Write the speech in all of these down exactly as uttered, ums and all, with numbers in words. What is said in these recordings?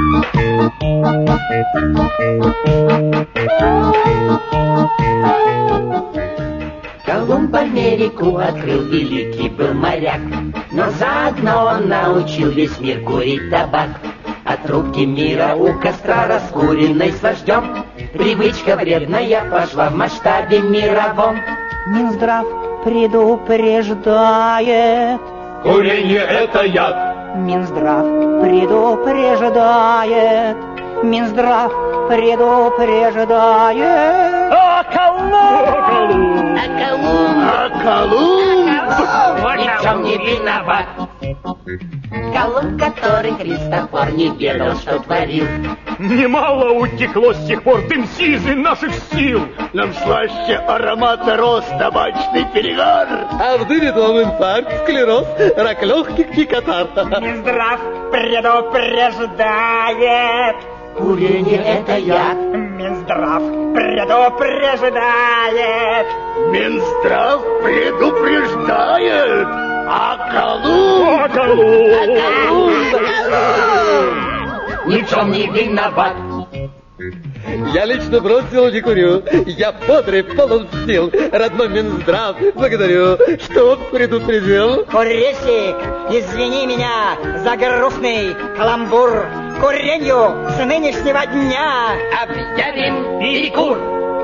Колумб Америку открыл, великий был моряк, но заодно он научил весь мир курить табак. От трубки мира у костра раскуренной с вождем привычка вредная пошла в масштабе мировом. Минздрав предупреждает: курение — это яд. Минздрав предупреждает. Минздрав предупреждает. А Колумб! А Колумб! А Колумб! Ни в чем не виноват. Колумб, который Христофор не ведал, что творил. Немало утекло с тех пор дым сизый наших сил. Нам слаще аромата роз табачный перегар. А в дыме том инфаркт, склероз, рак легких и катар. Минздрав предупреждает: курение — это яд. Минздрав предупреждает. Минздрав предупреждает. А Колумб! А Колумб! Ни в чем не виноват. Я лично бросил, не курю. Я бодрый, полон сил. Родной Минздрав, благодарю, что он предупредил. Курильщик, извини меня за грустный каламбур. Куренью с нынешнего дня Объявим перекур.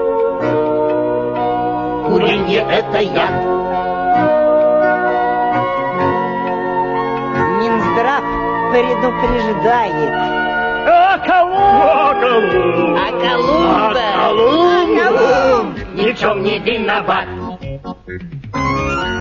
Курение — это яд. Минздрав предупреждает. А Колумб! А Колумб! А Колумб! А Колумб! Ни в чем не виноват.